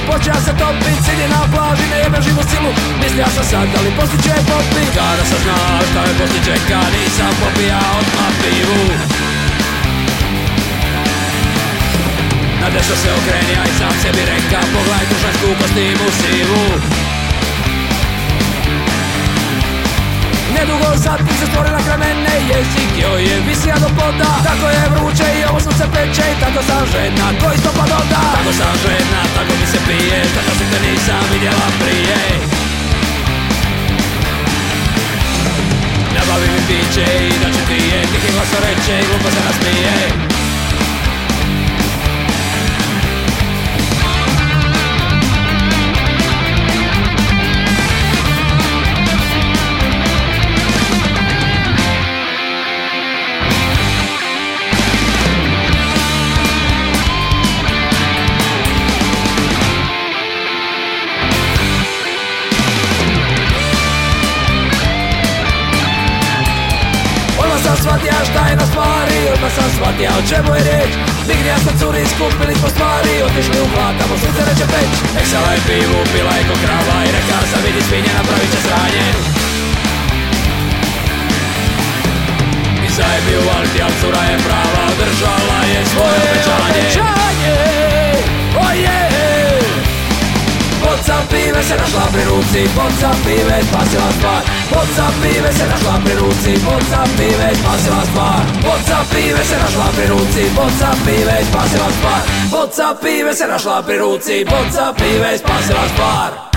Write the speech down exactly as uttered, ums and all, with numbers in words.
počeo se topit, sidi na plaži, ne jebem živu silu. Mislija sam sad, ali poslije ću je popit. Kada sam znao šta me poslije čeka, nisam popija odmah pivu. Na desno se okreni, a i sam sebi reka, pogledaj tu žensku kostimu sivu. Nedugo zatim se stvorila kraj mene, jezik joj je visija do poda. Tako je vruće i ovo se peče, i tako sam žena ko istopad onda. Tako sam žena, tako mi se pije, tako se te nisam vidjela prije. Nabavi mi piće i da će ti je, tihi glaso reče i glupo se nasmije. Sam shvatija šta je na stvari, odmah sam shvatija o čemu je riječ. Mignija sa curi, skupili smo stvari, otišli u hlad, tamo sunce neće peć. Eksala je pivu, pila je ko krava i reka sam vidi svinje, napravit će sranje. I zajebi u valti, al cura je prava, održala je svoje obećanje. Oh yeah! Boca pive se našla pri ruci, boca pive spasila stvar. Boca pive se našla pri ruci, boca pive spasila stvar. Boca pive se našla pri ruci, boca pive spasila stvar. Boca pive se našla pri ruci, boca pive spasila stvar.